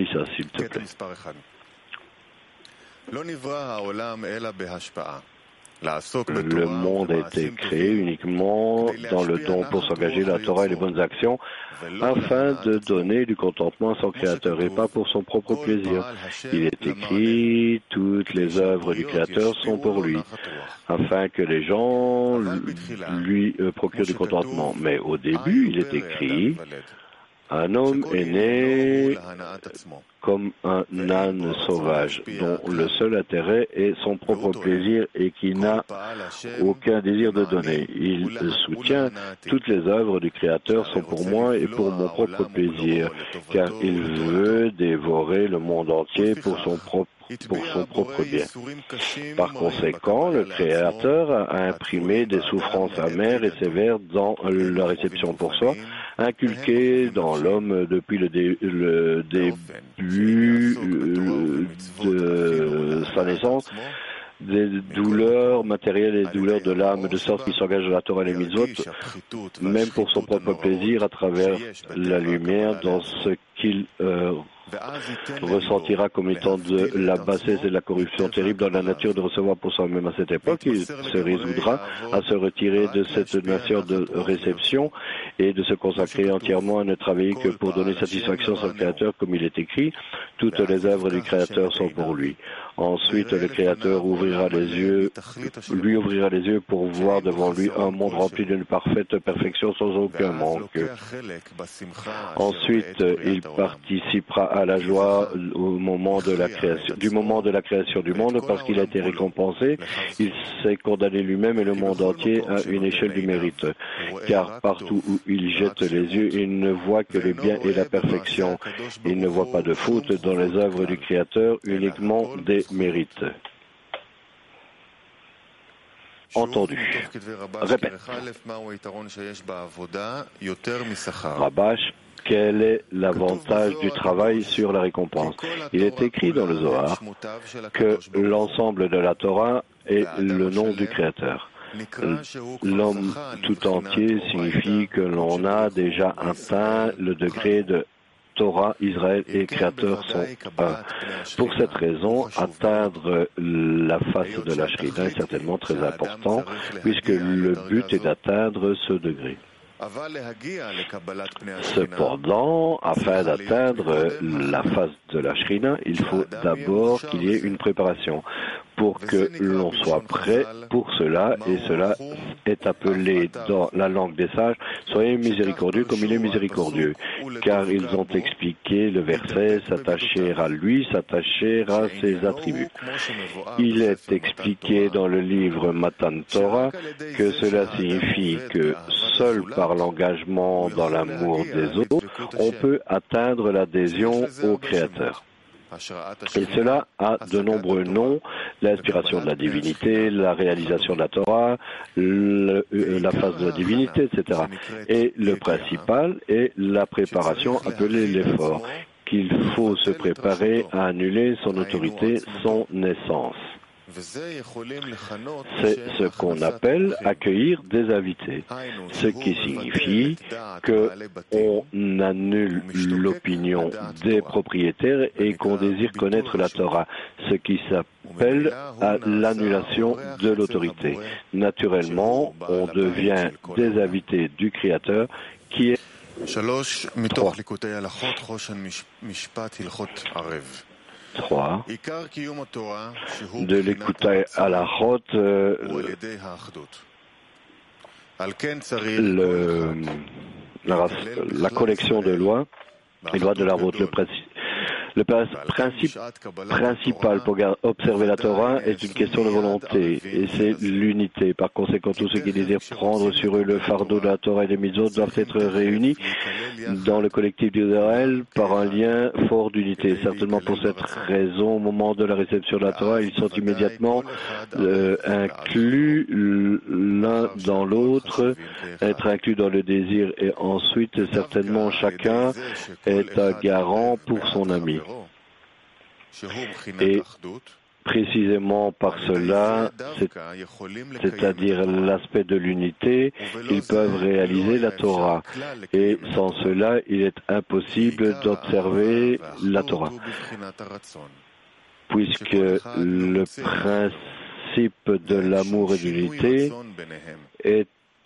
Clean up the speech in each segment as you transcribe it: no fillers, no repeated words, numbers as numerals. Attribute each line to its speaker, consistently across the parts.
Speaker 1: lis ça, s'il te plaît. Le monde a été créé uniquement dans le don pour s'engager la Torah et les bonnes actions afin de donner du contentement à son Créateur et pas pour son propre plaisir. Il est écrit, toutes les œuvres du Créateur sont pour lui, afin que les gens lui procurent du contentement. Mais au début, il est écrit, un homme est né comme un âne sauvage, dont le seul intérêt est son propre plaisir et qui n'a aucun désir de donner. Il soutient toutes les œuvres du Créateur sont pour moi et pour mon propre plaisir, car il veut dévorer le monde entier pour son propre bien. Par conséquent, le Créateur a imprimé des souffrances amères et sévères dans la réception pour soi, inculquées dans l'homme depuis le début de sa naissance, des douleurs matérielles et des douleurs de l'âme, de sorte qu'il s'engage dans la Torah et les mitzvot, même pour son propre plaisir, à travers la lumière, dans ce qu'il ressentira comme étant de la bassesse et de la corruption terrible dans la nature de recevoir pour soi-même à cette époque. Il se résoudra à se retirer de cette nation de réception et de se consacrer entièrement à ne travailler que pour donner satisfaction à son Créateur, comme il est écrit, toutes les œuvres du Créateur sont pour lui. Ensuite, le Créateur lui ouvrira les yeux pour voir devant lui un monde rempli d'une parfaite perfection sans aucun manque. Ensuite, il participera à la joie au moment de la création, du moment de la création du monde, parce qu'il a été récompensé. Il s'est condamné lui-même et le monde entier à une échelle du mérite. Car partout où il jette les yeux, il ne voit que le bien et la perfection. Il ne voit pas de faute dans les œuvres du Créateur, uniquement des mérites. Entendu. Répète. Rabash, quel est l'avantage du travail sur la récompense? Il est écrit dans le Zohar que l'ensemble de la Torah est le nom du Créateur. L'homme tout entier signifie que l'on a déjà atteint le degré de Torah, Israël et Créateur sont un. Pour cette raison, atteindre la face de la Shrina est certainement très important, puisque le but est d'atteindre ce degré. Cependant, afin d'atteindre la face de la Shrina, il faut d'abord qu'il y ait une préparation pour que l'on soit prêt pour cela, et cela est appelé dans la langue des sages, soyez miséricordieux comme il est miséricordieux, car ils ont expliqué le verset, s'attacher à lui, s'attacher à ses attributs. Il est expliqué dans le livre Matan Torah que cela signifie que seul par l'engagement dans l'amour des autres, on peut atteindre l'adhésion au Créateur. Et cela a de nombreux noms, l'inspiration de la divinité, la réalisation de la Torah, la phase de la divinité, etc. Et le principal est la préparation appelée l'effort, qu'il faut se préparer à annuler son autorité, son naissance. C'est ce qu'on appelle accueillir des invités, ce qui signifie qu'on annule l'opinion des propriétaires et qu'on désire connaître la Torah, ce qui s'appelle l'annulation de l'autorité. Naturellement, on devient des invités du Créateur qui est 3. De l'écouter à la route, la collection de lois, les lois de la route, le principe principal pour observer la Torah est une question de volonté, et c'est l'unité. Par conséquent, tous ceux qui désirent prendre sur eux le fardeau de la Torah et des mitzvot doivent être réunis dans le collectif d'Israël par un lien fort d'unité. Certainement pour cette raison, au moment de la réception de la Torah, ils sont immédiatement inclus l'un dans l'autre, être inclus dans le désir, et ensuite, certainement, chacun est un garant pour son ami. Et Précisément par cela, c'est-à-dire l'aspect de l'unité, ils peuvent réaliser la Torah. Et sans cela, il est impossible d'observer la Torah. Puisque le principe de l'amour et de l'unité est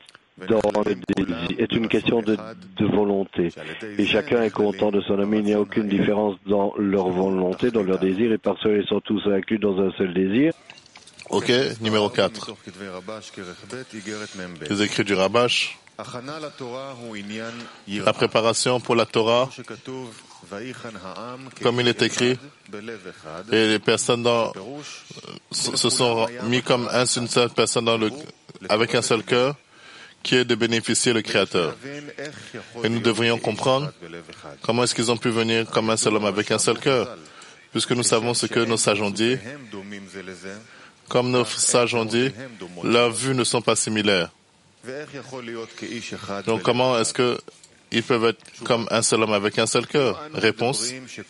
Speaker 1: une question de volonté. Et chacun est content de son ami. Il n'y a aucune différence dans leur volonté, dans leur désir, et parce qu'ils sont tous inclus dans un seul désir.
Speaker 2: Ok, numéro 4. Les écrits du Rabash. La préparation pour la Torah, comme il est écrit, et les personnes se sont mis comme une seule personne avec un seul cœur, qui est de bénéficier le Créateur. Et nous devrions comprendre comment est-ce qu'ils ont pu venir comme un seul homme avec un seul cœur, puisque nous savons ce que nos sages ont dit. Comme nos sages ont dit, leurs vues ne sont pas similaires. Donc comment est-ce qu'ils peuvent être comme un seul homme avec un seul cœur? Réponse.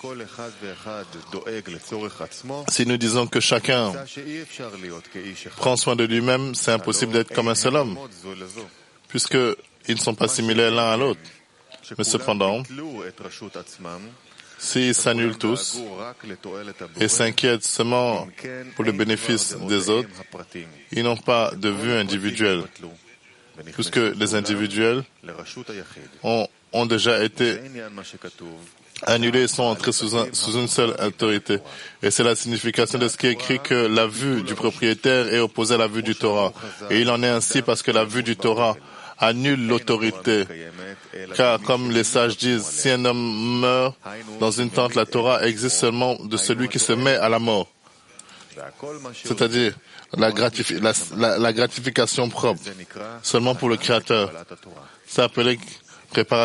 Speaker 2: Si nous disons que chacun prend soin de lui-même, c'est impossible d'être comme un seul homme, puisqu'ils ne sont pas similaires l'un à l'autre. Mais cependant, s'ils s'annulent tous et s'inquiètent seulement pour le bénéfice des autres, ils n'ont pas de vue individuelle, puisque les individuels ont déjà été annulés et sont entrés sous une seule autorité. Et c'est la signification de ce qui est écrit que la vue du propriétaire est opposée à la vue du Torah. Et il en est ainsi parce que la vue du Torah annule l'autorité. Car, comme les sages disent, si un homme meurt dans une tente, la Torah existe seulement de celui qui se met à la mort. C'est-à-dire la gratification propre, seulement pour le Créateur. C'est appelé préparation